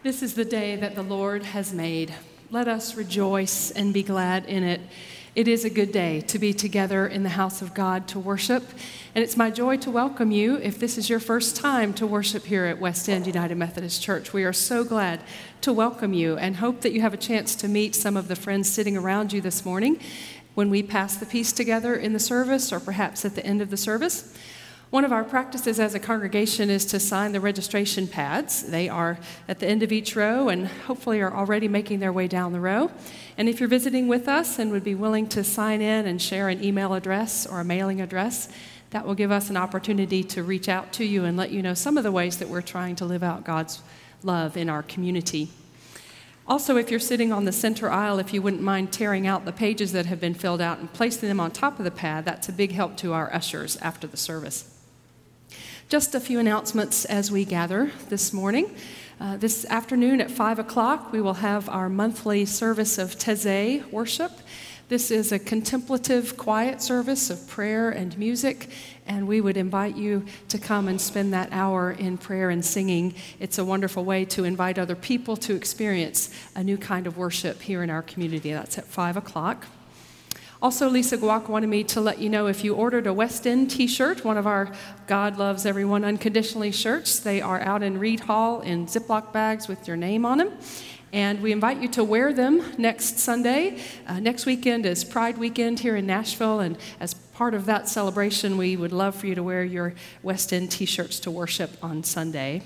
This is the day that the Lord has made. Let us rejoice and be glad in it. It is a good day to be together in the house of God to worship, and it's my joy to welcome you if this is your first time to worship here at West End United Methodist Church. We are so glad to welcome you and hope that you have a chance to meet some of the friends sitting around you this morning when we pass the peace together in the service or perhaps at the end of the service. One of our practices as a congregation is to sign the registration pads. They are at the end of each row and hopefully are already making their way down the row. And if you're visiting with us and would be willing to sign in and share an email address or a mailing address, that will give us an opportunity to reach out to you and let you know some of the ways that we're trying to live out God's love in our community. Also, if you're sitting on the center aisle, if you wouldn't mind tearing out the pages that have been filled out and placing them on top of the pad, that's a big help to our ushers after the service. Just a few announcements as we gather this morning. This afternoon at 5 o'clock, we will have our monthly service of Taizé worship. This is a contemplative, quiet service of prayer and music, and we would invite you to come and spend that hour in prayer and singing. It's a wonderful way to invite other people to experience a new kind of worship here in our community. That's at 5 o'clock. Also, Lisa Guac wanted me to let you know if you ordered a West End t-shirt, one of our God Loves Everyone Unconditionally shirts, they are out in Reed Hall in Ziploc bags with your name on them. And we invite you to wear them next Sunday. Next weekend is Pride Weekend here in Nashville, and as part of that celebration, we would love for you to wear your West End t-shirts to worship on Sunday.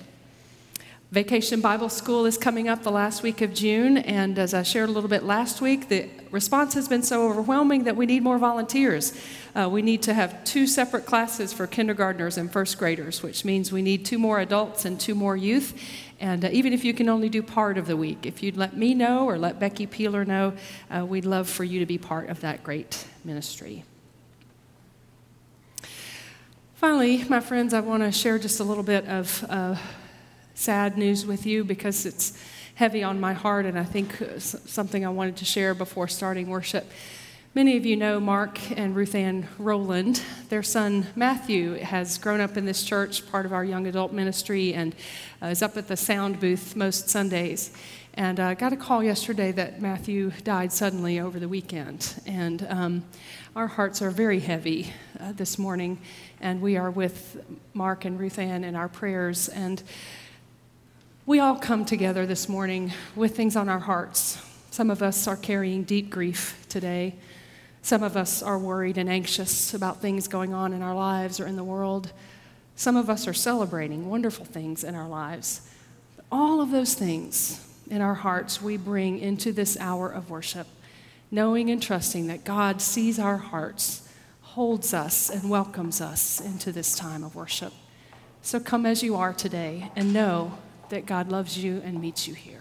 Vacation Bible School is coming up the last week of June, and as I shared a little bit last week, the response has been so overwhelming that we need more volunteers. We need to have 2 separate classes for kindergartners and first graders, which means we need 2 more adults and 2 more youth. And even if you can only do part of the week, if you'd let me know or let Becky Peeler know, we'd love for you to be part of that great ministry. Finally, my friends, I want to share just a little bit of sad news with you because it's heavy on my heart, and I think something I wanted to share before starting worship. Many of you know Mark and Ruth Ann Rowland. Their son Matthew has grown up in this church, part of our young adult ministry, and is up at the sound booth most Sundays. And I got a call yesterday that Matthew died suddenly over the weekend. And our hearts are very heavy this morning, and we are with Mark and Ruth Ann in our prayers. And we all come together this morning with things on our hearts. Some of us are carrying deep grief today. Some of us are worried and anxious about things going on in our lives or in the world. Some of us are celebrating wonderful things in our lives. But all of those things in our hearts we bring into this hour of worship, knowing and trusting that God sees our hearts, holds us, and welcomes us into this time of worship. So come as you are today and know that God loves you and meets you here.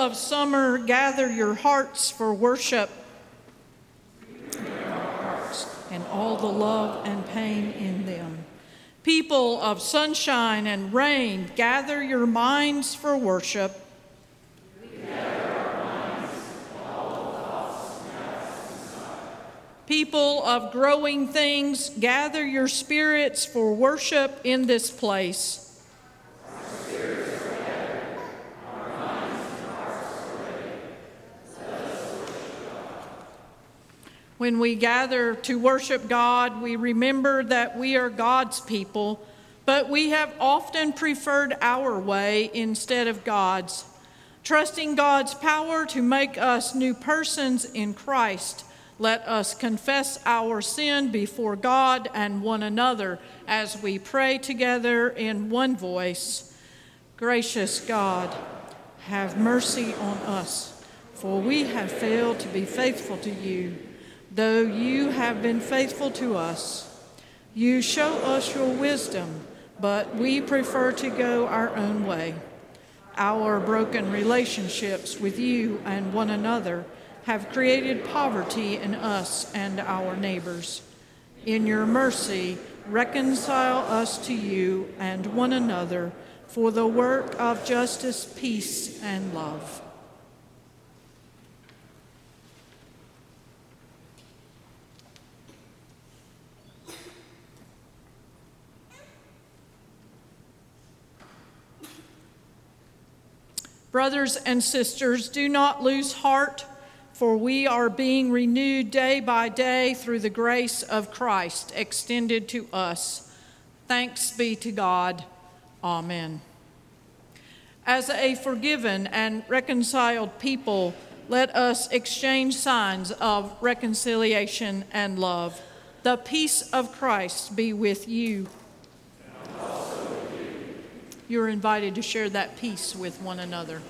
of summer, gather your hearts for worship. And all the love and pain in them. People of sunshine and rain, gather your minds for worship. People of growing things, gather your spirits for worship in this place. When we gather to worship God, we remember that we are God's people, but we have often preferred our way instead of God's. Trusting God's power to make us new persons in Christ, let us confess our sin before God and one another as we pray together in one voice. Gracious God, have mercy on us, for we have failed to be faithful to you. Though you have been faithful to us, you show us your wisdom, but we prefer to go our own way. Our broken relationships with you and one another have created poverty in us and our neighbors. In your mercy, reconcile us to you and one another for the work of justice, peace, and love. Brothers and sisters, do not lose heart, for we are being renewed day by day through the grace of Christ extended to us. Thanks be to God. Amen. As a forgiven and reconciled people, let us exchange signs of reconciliation and love. The peace of Christ be with you. You're invited to share that peace with one another.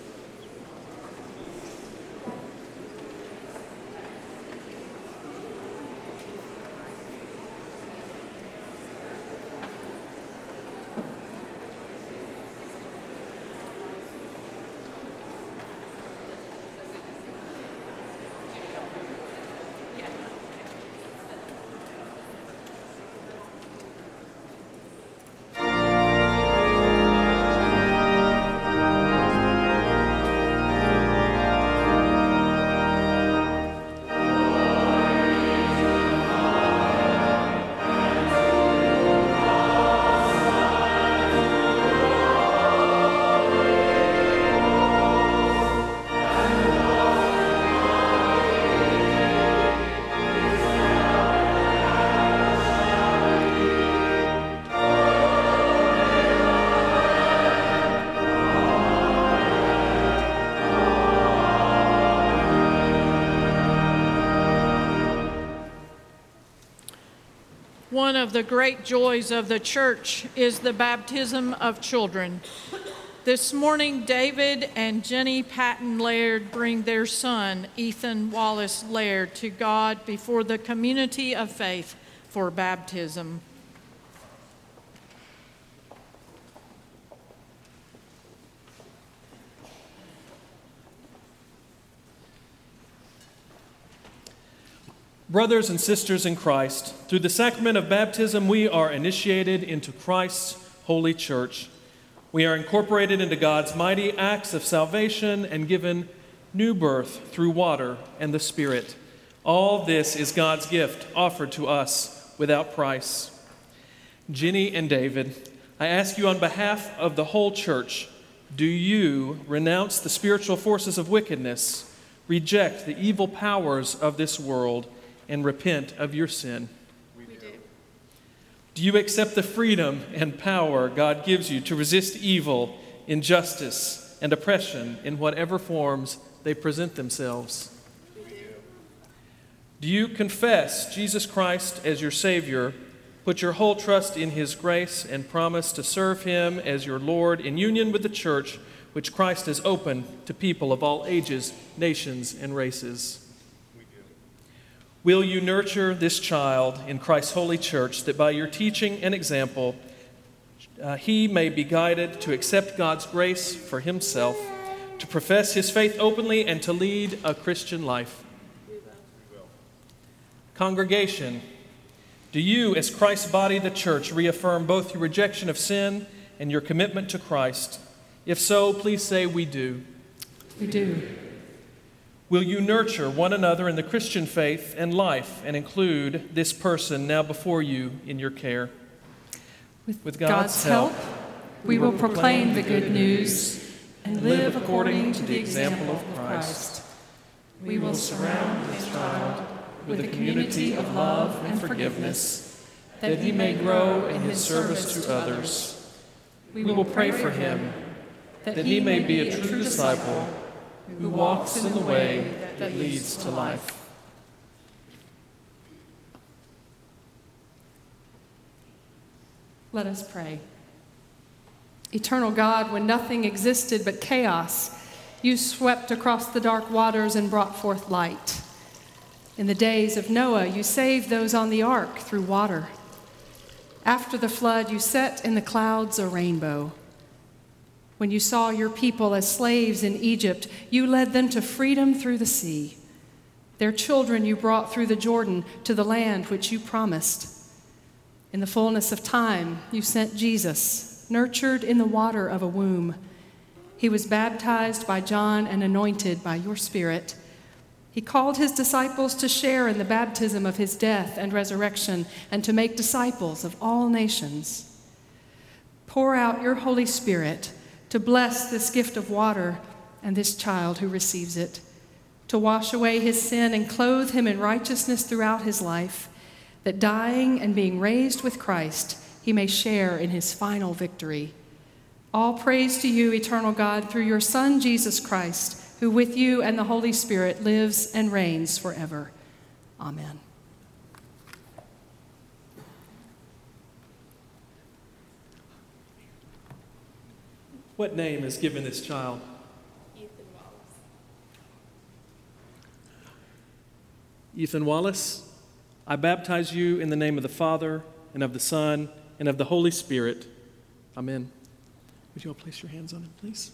One of the great joys of the church is the baptism of children. This morning, David and Jenny Patton Laird bring their son, Ethan Wallace Laird, to God before the community of faith for baptism. Brothers and sisters in Christ, through the sacrament of baptism, we are initiated into Christ's holy church. We are incorporated into God's mighty acts of salvation and given new birth through water and the Spirit. All this is God's gift offered to us without price. Jenny and David, I ask you on behalf of the whole church, do you renounce the spiritual forces of wickedness, reject the evil powers of this world, and repent of your sin? We do. Do you accept the freedom and power God gives you to resist evil, injustice, and oppression in whatever forms they present themselves? We do. Do you confess Jesus Christ as your Savior, put your whole trust in His grace, and promise to serve Him as your Lord in union with the church, which Christ has opened to people of all ages, nations, and races? Will you nurture this child in Christ's holy church, that by your teaching and example, he may be guided to accept God's grace for himself, to profess his faith openly and to lead a Christian life? Congregation, do you, as Christ's body, the church, reaffirm both your rejection of sin and your commitment to Christ? If so, please say, "We do." We do. Will you nurture one another in the Christian faith and life and include this person now before you in your care? With God's help, we will proclaim the good news and live according to the example of Christ. We will surround this child with a community of love and forgiveness, that he may grow in his service to others. We will pray for him, that he may be a true disciple who walks in the way that leads to life. Let us pray. Eternal God, when nothing existed but chaos, you swept across the dark waters and brought forth light. In the days of Noah, you saved those on the ark through water. After the flood, you set in the clouds a rainbow. When you saw your people as slaves in Egypt, you led them to freedom through the sea. Their children you brought through the Jordan to the land which you promised. In the fullness of time, you sent Jesus, nurtured in the water of a womb. He was baptized by John and anointed by your Spirit. He called his disciples to share in the baptism of his death and resurrection and to make disciples of all nations. Pour out your Holy Spirit to bless this gift of water and this child who receives it, to wash away his sin and clothe him in righteousness throughout his life, that dying and being raised with Christ, he may share in his final victory. All praise to you, eternal God, through your Son, Jesus Christ, who with you and the Holy Spirit lives and reigns forever. Amen. What name is given this child? Ethan Wallace. Ethan Wallace, I baptize you in the name of the Father, and of the Son, and of the Holy Spirit. Amen. Would you all place your hands on him, please?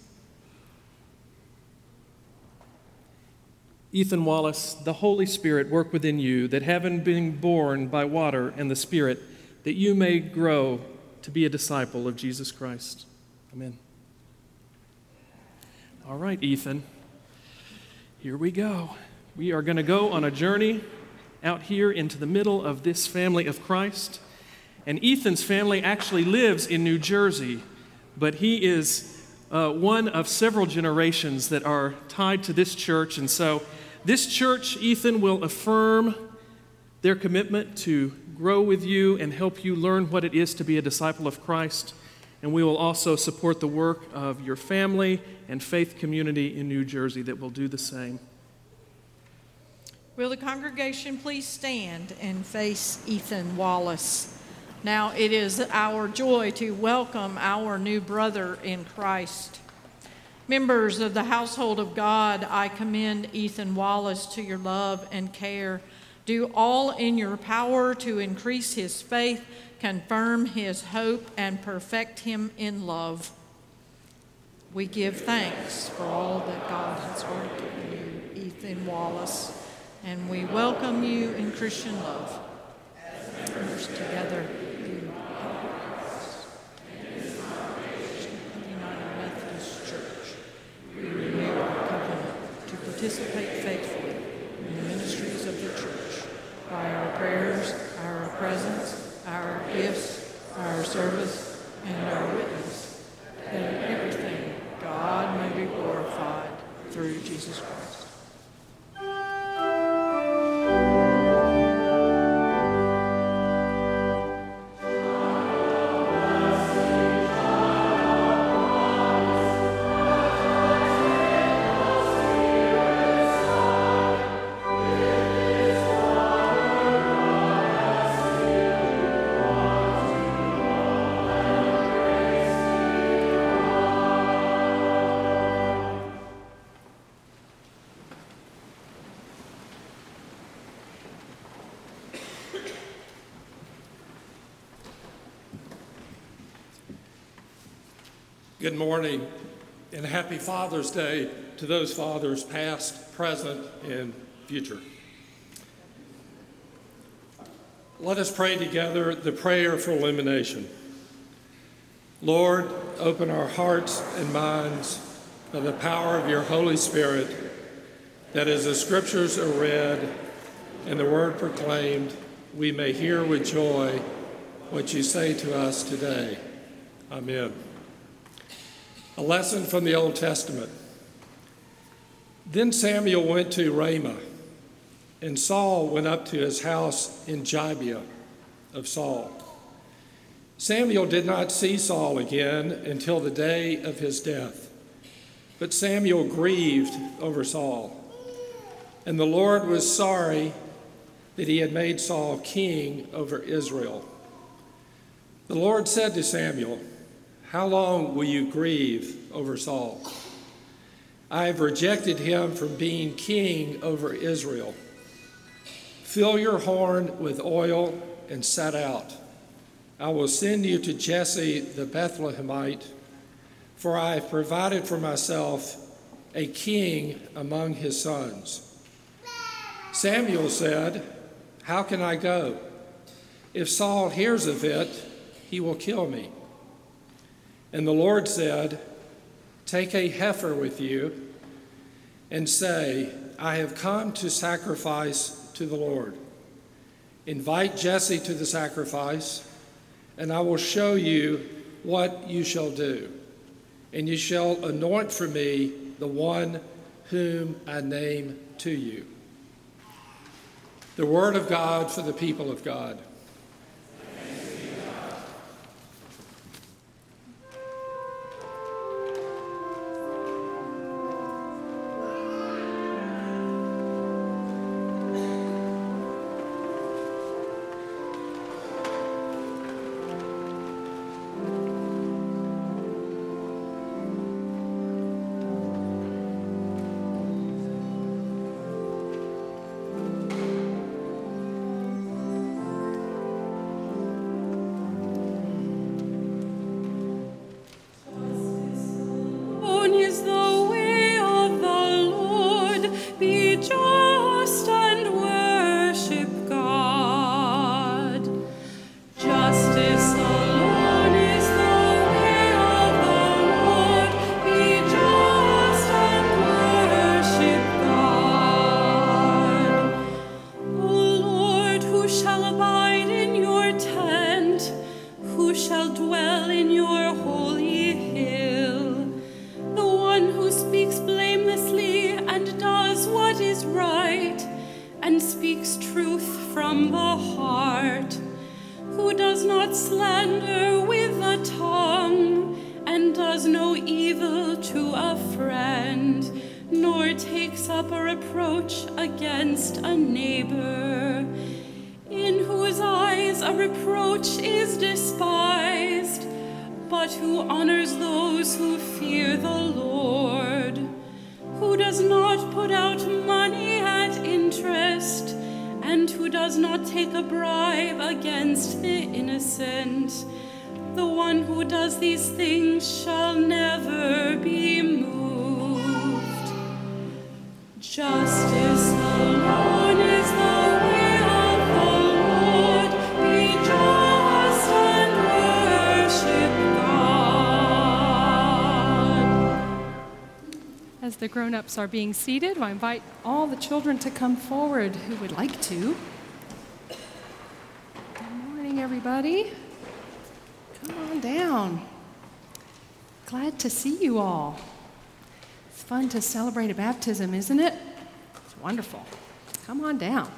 Ethan Wallace, the Holy Spirit work within you, that having been born by water and the Spirit, that you may grow to be a disciple of Jesus Christ. Amen. All right, Ethan, here we go. We are going to go on a journey out here into the middle of this family of Christ. And Ethan's family actually lives in New Jersey, but he is one of several generations that are tied to this church. And so this church, Ethan, will affirm their commitment to grow with you and help you learn what it is to be a disciple of Christ. And we will also support the work of your family and faith community in New Jersey that will do the same. Will the congregation please stand and face Ethan Wallace? Now it is our joy to welcome our new brother in Christ. Members of the household of God, I commend Ethan Wallace to your love and care. Do all in your power to increase his faith, confirm his hope, and perfect him in love. We give thanks for all that God has worked in you, Ethan Wallace, and we welcome you in Christian love. Members together, you the United Methodist Church, we renew our covenant to participate faithfully in the ministries of the church by our prayers, our presence, our gifts, our service, and our witness, that in everything God may be glorified through Jesus Christ. Good morning. And happy Father's Day to those fathers past, present, and future. Let us pray together the prayer for illumination. Lord, open our hearts and minds by the power of your Holy Spirit, that as the scriptures are read and the word proclaimed, we may hear with joy what you say to us today. Amen. A lesson from the Old Testament. Then Samuel went to Ramah, and Saul went up to his house in Gibeah of Saul. Samuel did not see Saul again until the day of his death, but Samuel grieved over Saul. And the Lord was sorry that he had made Saul king over Israel. The Lord said to Samuel, "How long will you grieve over Saul? I have rejected him from being king over Israel. Fill your horn with oil and set out. I will send you to Jesse the Bethlehemite, for I have provided for myself a king among his sons." Samuel said, "How can I go? If Saul hears of it, he will kill me." And the Lord said, "Take a heifer with you and say, 'I have come to sacrifice to the Lord.' Invite Jesse to the sacrifice, and I will show you what you shall do. And you shall anoint for me the one whom I name to you." The word of God for the people of God. As the grown-ups are being seated, I invite all the children to come forward who would like to. Good morning, everybody. Come on down. Glad to see you all. It's fun to celebrate a baptism, isn't it? It's wonderful. Come on down.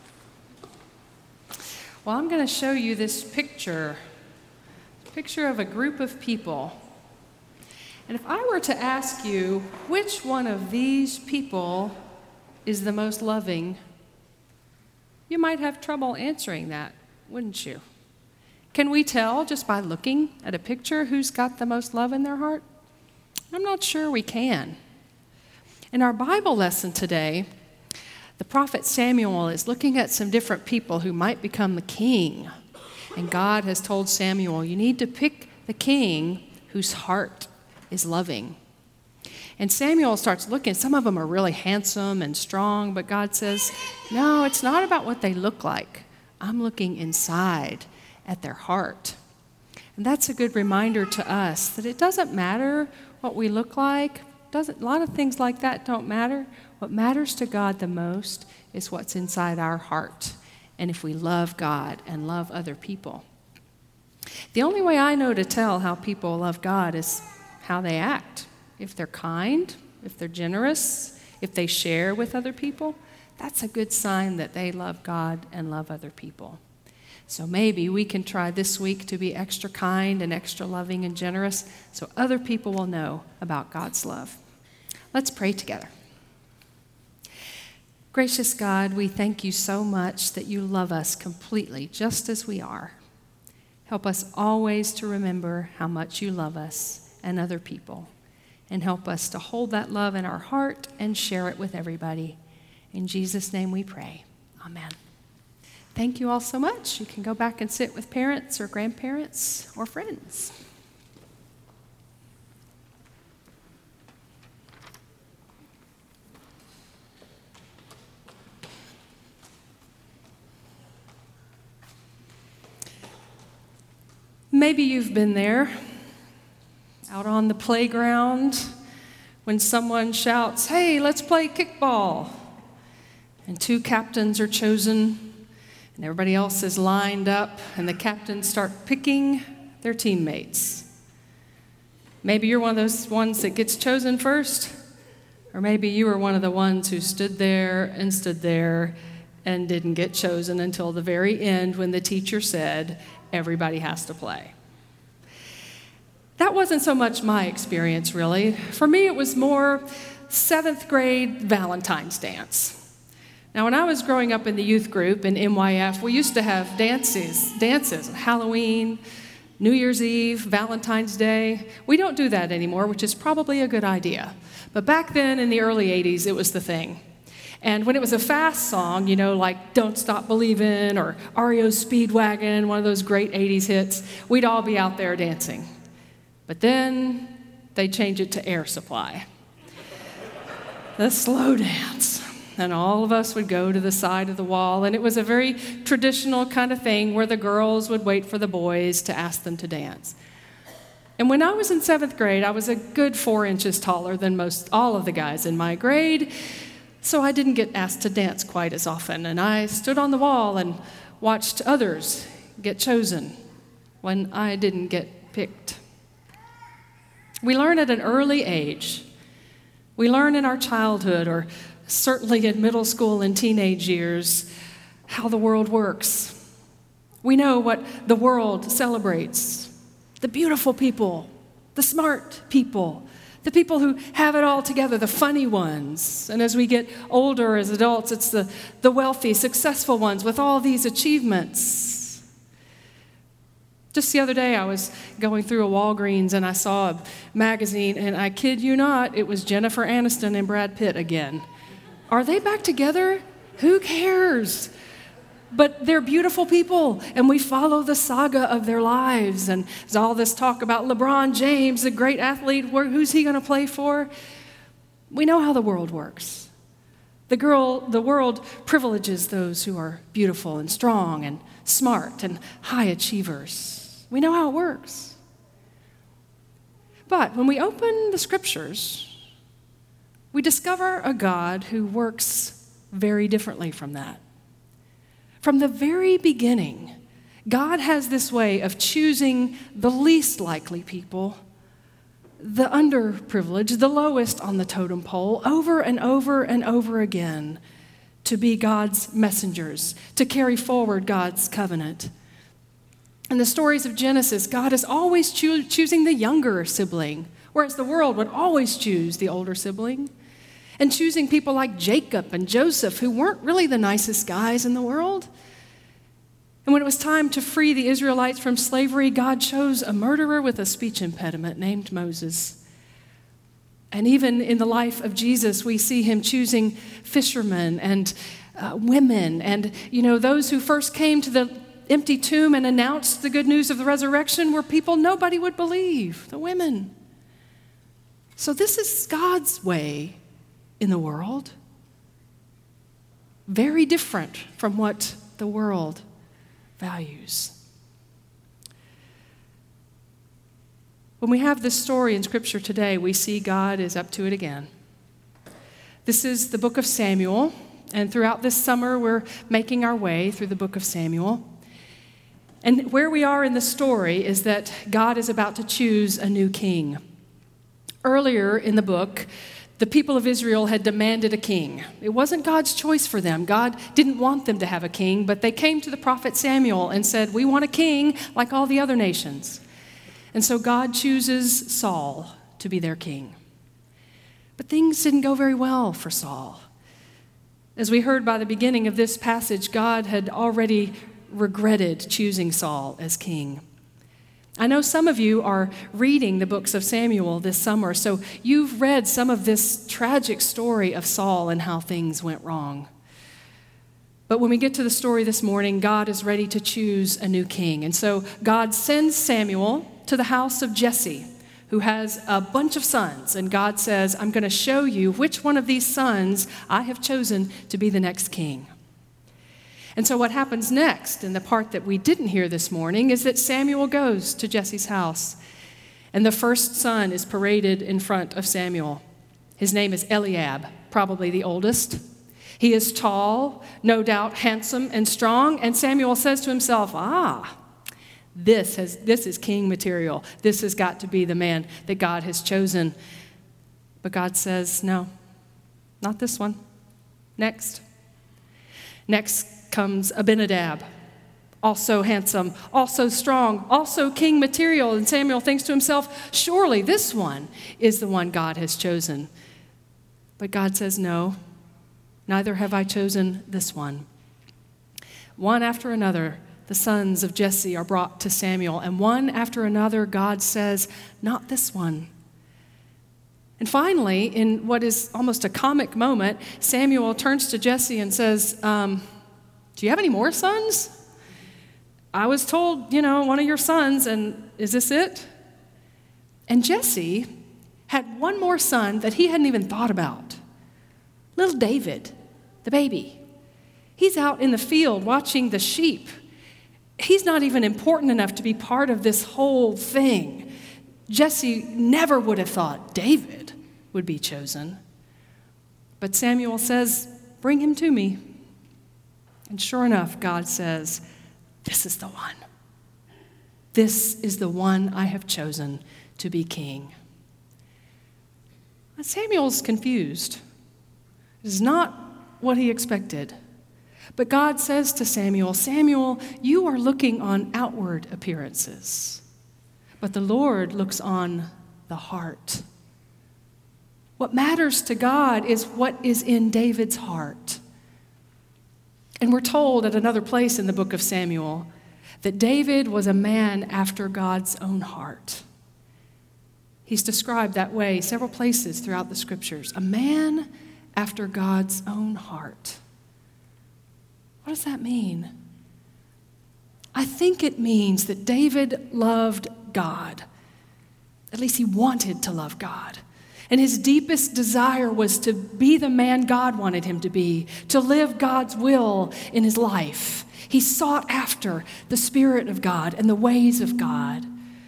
Well, I'm going to show you this picture of a group of people. And if I were to ask you which one of these people is the most loving, you might have trouble answering that, wouldn't you? Can we tell just by looking at a picture who's got the most love in their heart? I'm not sure we can. In our Bible lesson today, the prophet Samuel is looking at some different people who might become the king. And God has told Samuel, you need to pick the king whose heart is loving. And Samuel starts looking. Some of them are really handsome and strong, but God says, no, it's not about what they look like. I'm looking inside at their heart. And that's a good reminder to us that it doesn't matter what we look like. A lot of things like that don't matter. What matters to God the most is what's inside our heart, and if we love God and love other people. The only way I know to tell how people love God is how they act. If they're kind, if they're generous, if they share with other people, that's a good sign that they love God and love other people. So maybe we can try this week to be extra kind and extra loving and generous so other people will know about God's love. Let's pray together. Gracious God, we thank you so much that you love us completely, just as we are. Help us always to remember how much you love us and other people, and help us to hold that love in our heart and share it with everybody. In Jesus' name we pray. Amen. Thank you all so much. You can go back and sit with parents or grandparents or friends. Maybe you've been there, out on the playground, when someone shouts, "Hey, let's play kickball," and two captains are chosen, and everybody else is lined up, and the captains start picking their teammates. Maybe you're one of those ones that gets chosen first, or maybe you were one of the ones who stood there and didn't get chosen until the very end when the teacher said, everybody has to play. That wasn't so much my experience, really. For me, it was more 7th grade Valentine's dance. Now, when I was growing up in the youth group in MYF, we used to have dances, Halloween, New Year's Eve, Valentine's Day. We don't do that anymore, which is probably a good idea. But back then, in the early 80s, it was the thing. And when it was a fast song, like Don't Stop Believin' or REO Speedwagon, one of those great 80s hits, we'd all be out there dancing. But then they changed it to Air Supply, the slow dance. And all of us would go to the side of the wall, and it was a very traditional kind of thing where the girls would wait for the boys to ask them to dance. And when I was in 7th grade, I was a good 4 inches taller than all of the guys in my grade, so I didn't get asked to dance quite as often. And I stood on the wall and watched others get chosen when I didn't get picked. We learn at an early age. We learn in our childhood, or certainly in middle school and teenage years, how the world works. We know what the world celebrates: the beautiful people, the smart people, the people who have it all together, the funny ones. And as we get older as adults, it's the wealthy, successful ones with all these achievements. Just the other day, I was going through a Walgreens and I saw a magazine, and I kid you not, it was Jennifer Aniston and Brad Pitt again. Are they back together? Who cares? But they're beautiful people, and we follow the saga of their lives. And there's all this talk about LeBron James, a great athlete. Who's he going to play for? We know how the world works. The world privileges those who are beautiful and strong and smart and high achievers. We know how it works. But when we open the scriptures, we discover a God who works very differently from that. From the very beginning, God has this way of choosing the least likely people, the underprivileged, the lowest on the totem pole, over and over and over again, to be God's messengers, to carry forward God's covenant. In the stories of Genesis, God is always choosing the younger sibling, whereas the world would always choose the older sibling, and choosing people like Jacob and Joseph, who weren't really the nicest guys in the world. And when it was time to free the Israelites from slavery, God chose a murderer with a speech impediment named Moses. And even in the life of Jesus, we see him choosing fishermen and women. And, those who first came to the empty tomb and announced the good news of the resurrection were people nobody would believe, the women. So this is God's way in the world. Very different from what the world values. When we have this story in Scripture today, we see God is up to it again. This is the book of Samuel, and throughout this summer, we're making our way through the book of Samuel. And where we are in the story is that God is about to choose a new king. Earlier in the book, the people of Israel had demanded a king. It wasn't God's choice for them. God didn't want them to have a king, but they came to the prophet Samuel and said, "We want a king like all the other nations." And so God chooses Saul to be their king. But things didn't go very well for Saul. As we heard by the beginning of this passage, God had already regretted choosing Saul as king. I know some of you are reading the books of Samuel this summer, so you've read some of this tragic story of Saul and how things went wrong. But when we get to the story this morning, God is ready to choose a new king. And so God sends Samuel to the house of Jesse, who has a bunch of sons. And God says, "I'm going to show you which one of these sons I have chosen to be the next king." And so what happens next, in the part that we didn't hear this morning, is that Samuel goes to Jesse's house. And the first son is paraded in front of Samuel. His name is Eliab, probably the oldest. He is tall, no doubt handsome and strong. And Samuel says to himself, this is king material. This has got to be the man that God has chosen. But God says, no, not this one. Next comes Abinadab, also handsome, also strong, also king material. And Samuel thinks to himself, surely this one is the one God has chosen. But God says, no, neither have I chosen this one. One after another, the sons of Jesse are brought to Samuel, and one after another, God says, not this one. And finally, in what is almost a comic moment, Samuel turns to Jesse and says, do you have any more sons? I was told, one of your sons, and is this it? And Jesse had one more son that he hadn't even thought about. Little David, the baby. He's out in the field watching the sheep. He's not even important enough to be part of this whole thing. Jesse never would have thought David would be chosen. But Samuel says, bring him to me. And sure enough, God says, this is the one. This is the one I have chosen to be king. But Samuel's confused. It is not what he expected. But God says to Samuel, Samuel, you are looking on outward appearances, but the Lord looks on the heart. What matters to God is what is in David's heart. And we're told at another place in the book of Samuel that David was a man after God's own heart. He's described that way several places throughout the scriptures. A man after God's own heart. What does that mean? I think it means that David loved God. At least he wanted to love God. And his deepest desire was to be the man God wanted him to be, to live God's will in his life. He sought after the Spirit of God and the ways of God.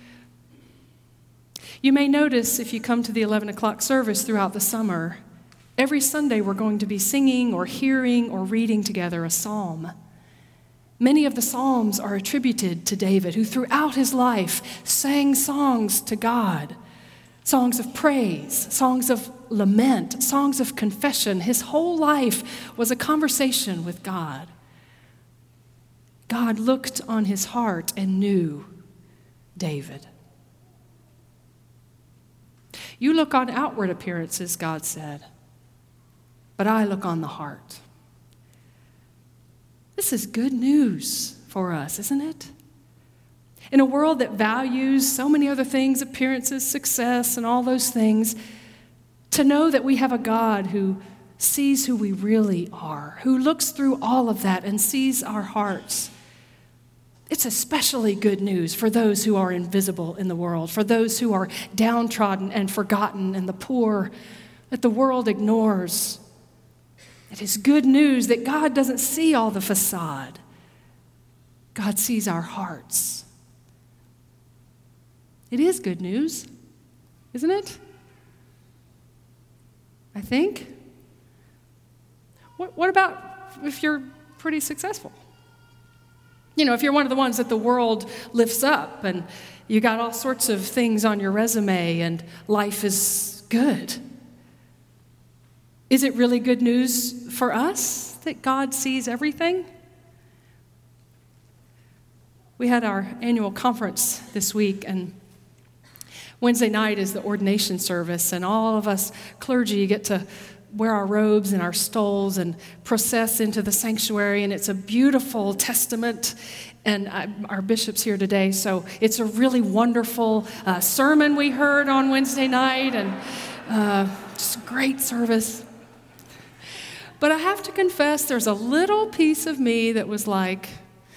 You may notice if you come to the 11 o'clock service throughout the summer, every Sunday we're going to be singing or hearing or reading together a psalm. Many of the psalms are attributed to David, who throughout his life sang songs to God. Songs of praise, songs of lament, songs of confession. His whole life was a conversation with God. God looked on his heart and knew David. You look on outward appearances, God said, but I look on the heart. This is good news for us, isn't it? In a world that values so many other things, appearances, success, and all those things, to know that we have a God who sees who we really are, who looks through all of that and sees our hearts, It's especially good news for those who are invisible in the world, for those who are downtrodden and forgotten and the poor that the world ignores. It is good news that God doesn't see all the facade. God sees our hearts. It is good news, isn't it? I think. What about if you're pretty successful? You know, if you're one of the ones that the world lifts up and you got all sorts of things on your resume and life is good. Is it really good news for us that God sees everything? We had our annual conference this week, and Wednesday night is the ordination service, and all of us clergy get to wear our robes and our stoles and process into the sanctuary, and it's a beautiful testament. And our bishop's here today, so it's a really wonderful sermon we heard on Wednesday night, and just a great service. But I have to confess, there's a little piece of me that was like,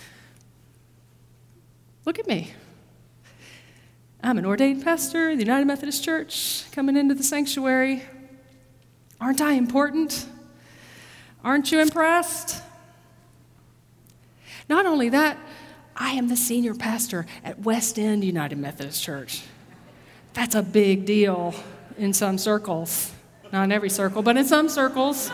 look at me. I'm an ordained pastor in the United Methodist Church, coming into the sanctuary. Aren't I important? Aren't you impressed? Not only that, I am the senior pastor at West End United Methodist Church. That's a big deal in some circles. Not in every circle, but in some circles.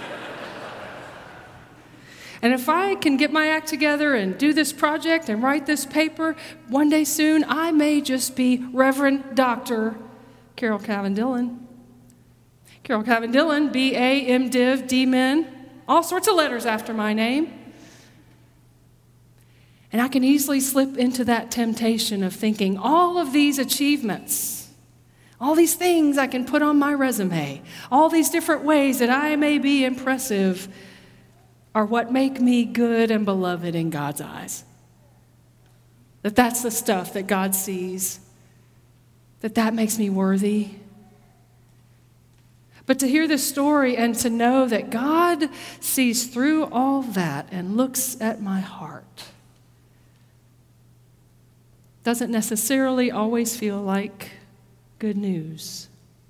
And if I can get my act together and do this project and write this paper, one day soon I may just be Reverend Dr. Carol Calvin-Dillon. Carol Calvin-Dillon, B.A., M.Div., D.Min., all sorts of letters after my name. And I can easily slip into that temptation of thinking all of these achievements, all these things I can put on my resume, all these different ways that I may be impressive are what make me good and beloved in God's eyes. That's the stuff that God sees, that makes me worthy. But to hear this story and to know that God sees through all that and looks at my heart doesn't necessarily always feel like good news.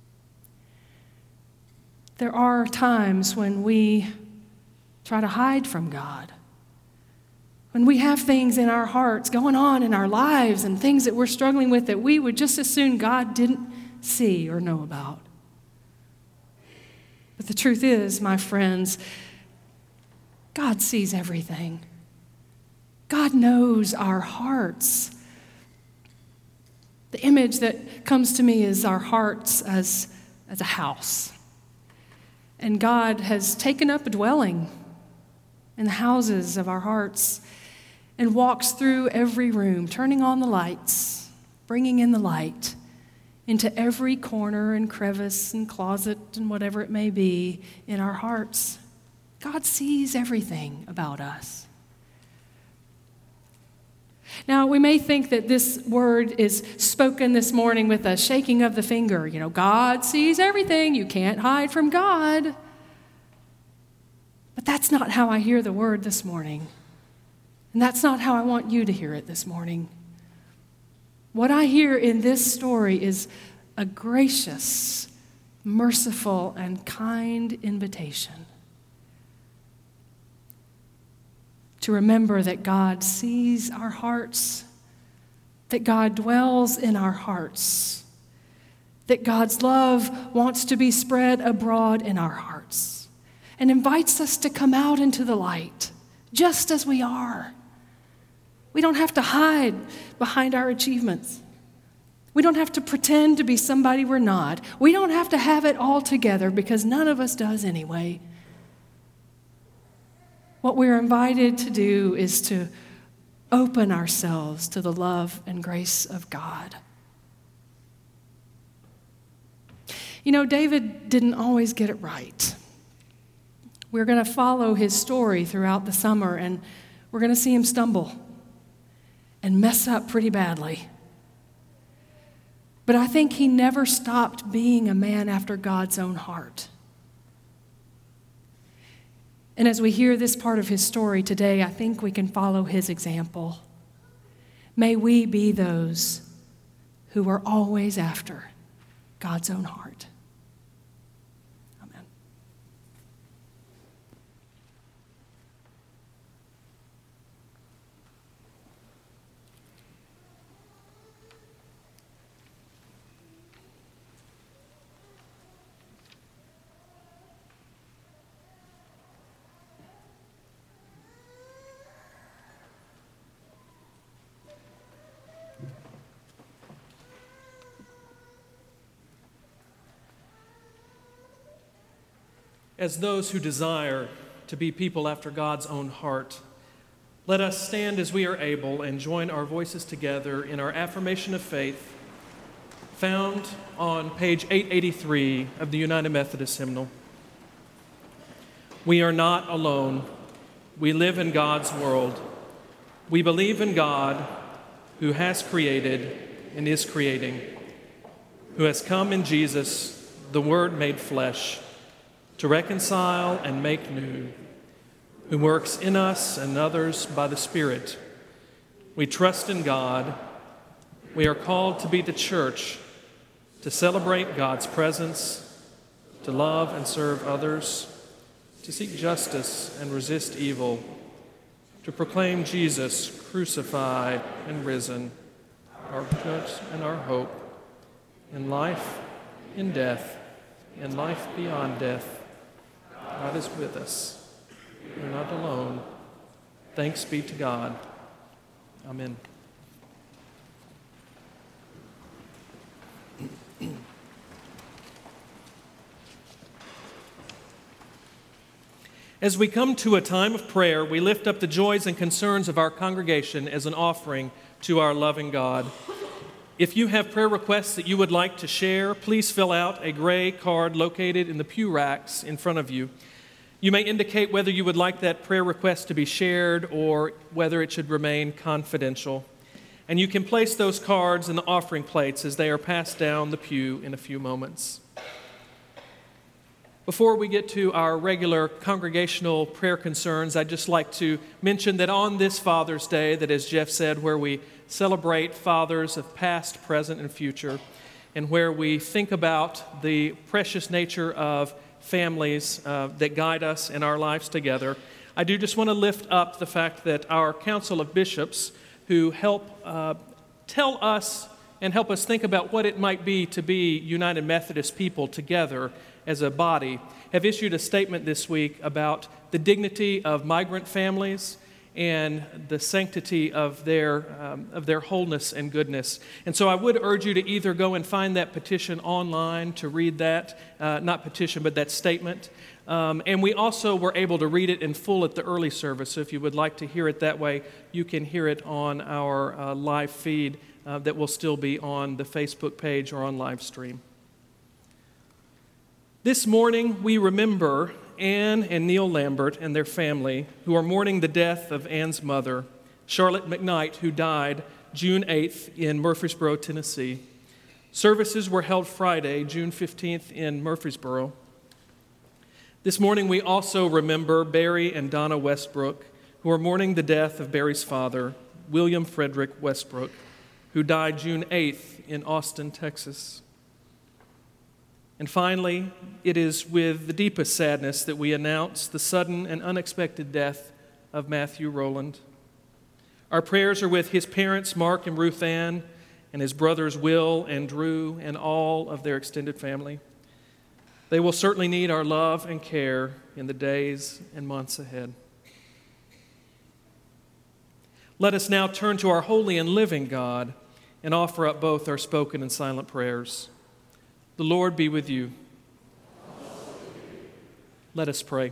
There are times when we try to hide from God, when we have things in our hearts going on in our lives and things that we're struggling with that we would just as soon God didn't see or know about. But the truth is, my friends, God sees everything. God knows our hearts. The image that comes to me is our hearts as a house. And God has taken up a dwelling in the houses of our hearts and walks through every room, turning on the lights, bringing in the light into every corner and crevice and closet and whatever it may be in our hearts. God sees everything about us. Now, we may think that this word is spoken this morning with a shaking of the finger. You know, God sees everything. You can't hide from God. But that's not how I hear the word this morning. And that's not how I want you to hear it this morning. What I hear in this story is a gracious, merciful, and kind invitation to remember that God sees our hearts, that God dwells in our hearts, that God's love wants to be spread abroad in our hearts, and invites us to come out into the light, just as we are. We don't have to hide behind our achievements. We don't have to pretend to be somebody we're not. We don't have to have it all together because none of us does anyway. What we're invited to do is to open ourselves to the love and grace of God. You know, David didn't always get it right. We're going to follow his story throughout the summer, and we're going to see him stumble and mess up pretty badly. But I think he never stopped being a man after God's own heart. And as we hear this part of his story today, I think we can follow his example. May we be those who are always after God's own heart. Amen. As those who desire to be people after God's own heart, let us stand as we are able and join our voices together in our affirmation of faith found on page 883 of the United Methodist Hymnal. We are not alone. We live in God's world. We believe in God who has created and is creating, who has come in Jesus, the Word made flesh, to reconcile and make new, who works in us and others by the Spirit. We trust in God. We are called to be the church, to celebrate God's presence, to love and serve others, to seek justice and resist evil, to proclaim Jesus crucified and risen, our judge and our hope, in life, in death, in life beyond death. God is with us. We're not alone. Thanks be to God. Amen. As we come to a time of prayer, we lift up the joys and concerns of our congregation as an offering to our loving God. If you have prayer requests that you would like to share, please fill out a gray card located in the pew racks in front of you. You may indicate whether you would like that prayer request to be shared or whether it should remain confidential. And you can place those cards in the offering plates as they are passed down the pew in a few moments. Before we get to our regular congregational prayer concerns, I'd just like to mention that on this Father's Day, that as Jeff said, where we celebrate fathers of past, present, and future, and where we think about the precious nature of families that guide us in our lives together, I do just want to lift up the fact that our Council of Bishops, who help tell us and help us think about what it might be to be United Methodist people together as a body, have issued a statement this week about the dignity of migrant families and the sanctity of their wholeness and goodness. And so I would urge you to either go and find that petition online to read that, not petition, but that statement. And we also were able to read it in full at the early service. So if you would like to hear it that way, you can hear it on our live feed that will still be on the Facebook page or on live stream. This morning, we remember Anne and Neil Lambert and their family who are mourning the death of Anne's mother, Charlotte McKnight, who died June 8th in Murfreesboro, Tennessee. Services were held Friday, June 15th in Murfreesboro. This morning, we also remember Barry and Donna Westbrook, who are mourning the death of Barry's father, William Frederick Westbrook, who died June 8th in Austin, Texas. And finally, it is with the deepest sadness that we announce the sudden and unexpected death of Matthew Rowland. Our prayers are with his parents, Mark and Ruth Ann, and his brothers, Will and Drew, and all of their extended family. They will certainly need our love and care in the days and months ahead. Let us now turn to our holy and living God and offer up both our spoken and silent prayers. The Lord be with you. Let us pray.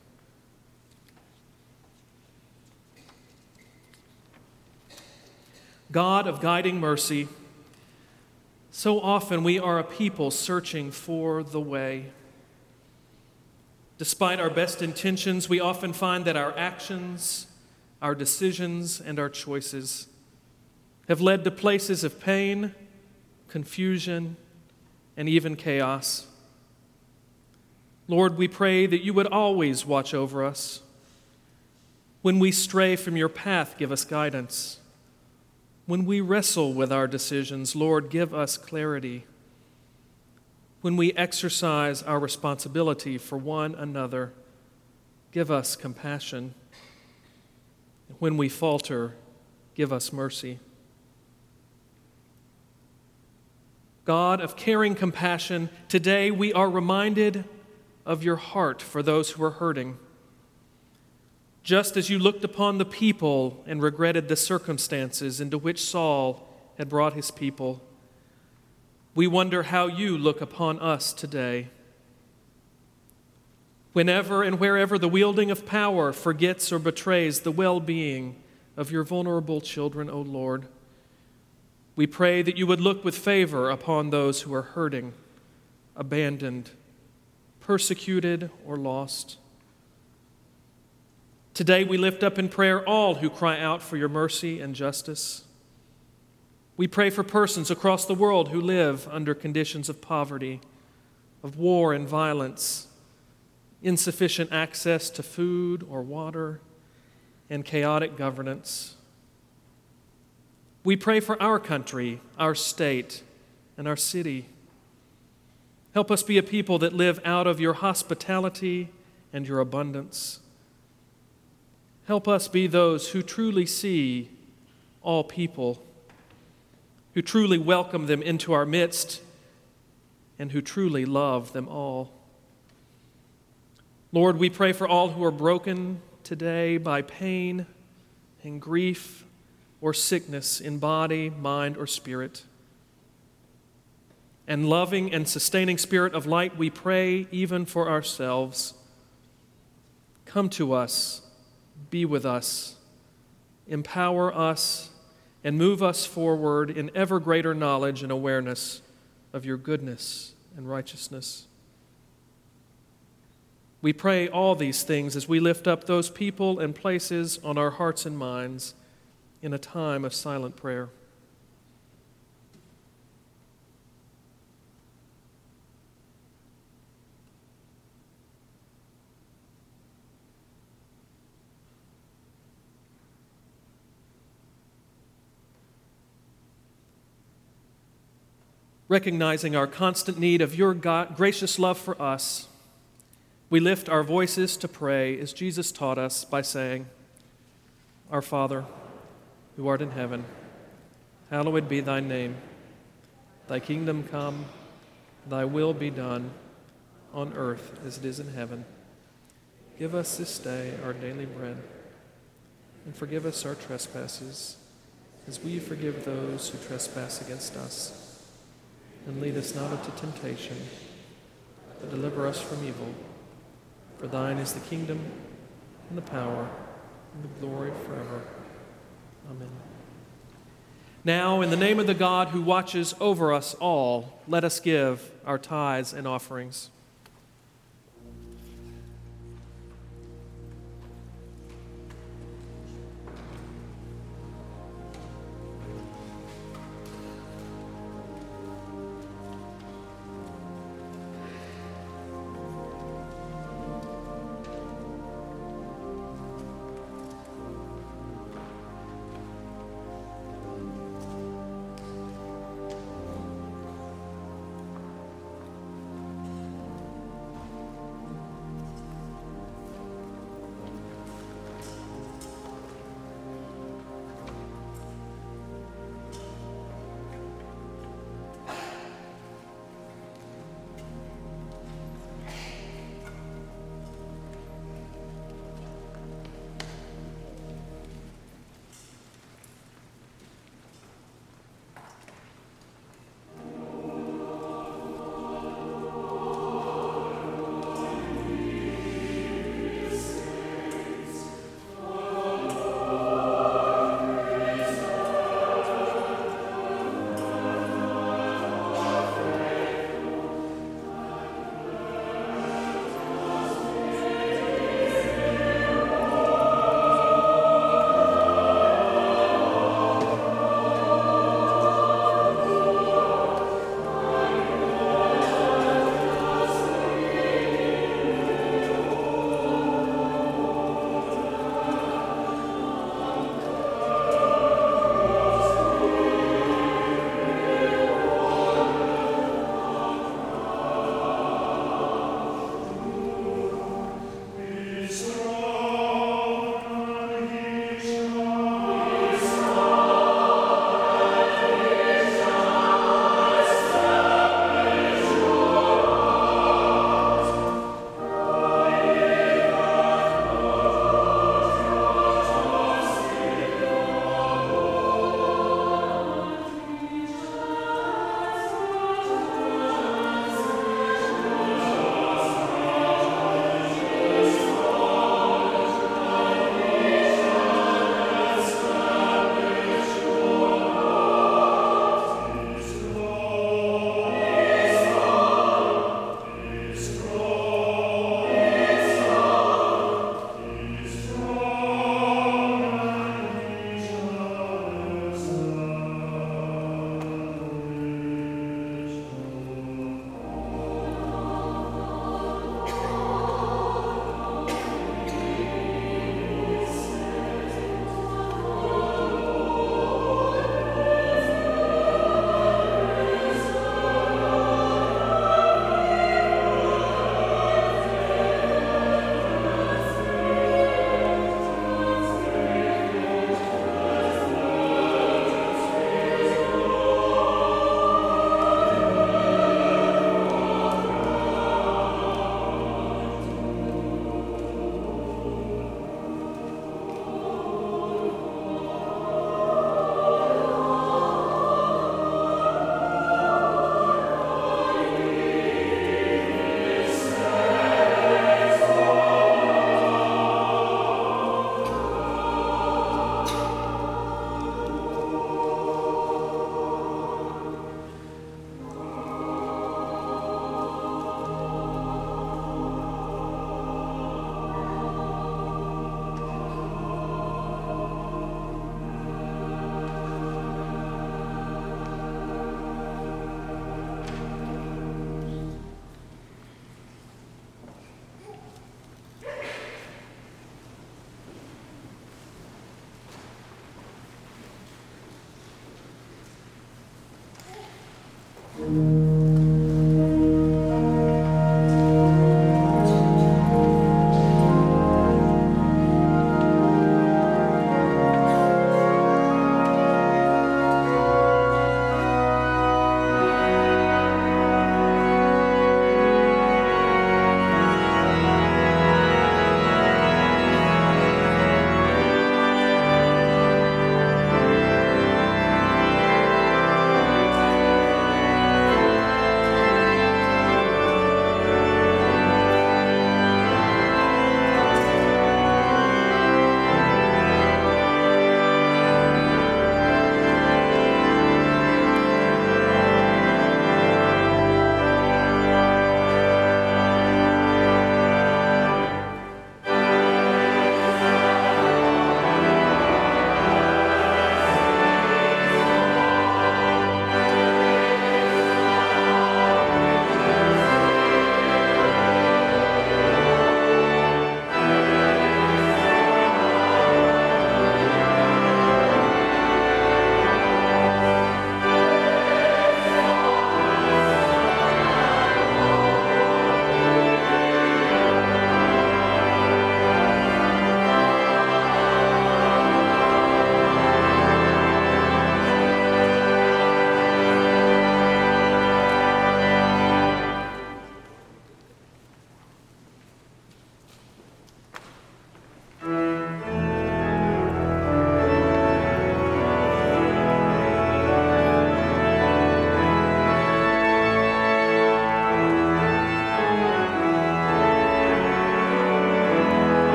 God of guiding mercy, so often we are a people searching for the way. Despite our best intentions, we often find that our actions, our decisions, and our choices have led to places of pain, confusion, and even chaos. Lord, we pray that you would always watch over us. When we stray from your path, give us guidance. When we wrestle with our decisions, Lord, give us clarity. When we exercise our responsibility for one another, give us compassion. When we falter, give us mercy. God of caring compassion, today we are reminded of your heart for those who are hurting. Just as you looked upon the people and regretted the circumstances into which Saul had brought his people, we wonder how you look upon us today. Whenever and wherever the wielding of power forgets or betrays the well-being of your vulnerable children, O Lord, we pray that you would look with favor upon those who are hurting, abandoned, persecuted, or lost. Today we lift up in prayer all who cry out for your mercy and justice. We pray for persons across the world who live under conditions of poverty, of war and violence, insufficient access to food or water, and chaotic governance. We pray for our country, our state, and our city. Help us be a people that live out of your hospitality and your abundance. Help us be those who truly see all people, who truly welcome them into our midst, and who truly love them all. Lord, we pray for all who are broken today by pain and grief or sickness in body, mind, or spirit. And loving and sustaining Spirit of light, we pray even for ourselves. Come to us, be with us, empower us, and move us forward in ever greater knowledge and awareness of your goodness and righteousness. We pray all these things as we lift up those people and places on our hearts and minds in a time of silent prayer. Recognizing our constant need of your gracious love for us, we lift our voices to pray as Jesus taught us by saying, Our Father, who art in heaven, hallowed be thy name. Thy kingdom come, thy will be done, on earth as it is in heaven. Give us this day our daily bread, and forgive us our trespasses, as we forgive those who trespass against us. And lead us not into temptation, but deliver us from evil. For thine is the kingdom, and the power, and the glory forever. Amen. Now, in the name of the God who watches over us all, let us give our tithes and offerings.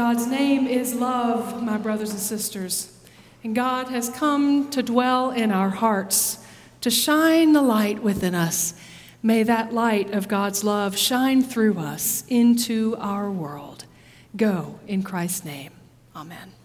God's name is love, my brothers and sisters. And God has come to dwell in our hearts, to shine the light within us. May that light of God's love shine through us into our world. Go in Christ's name. Amen.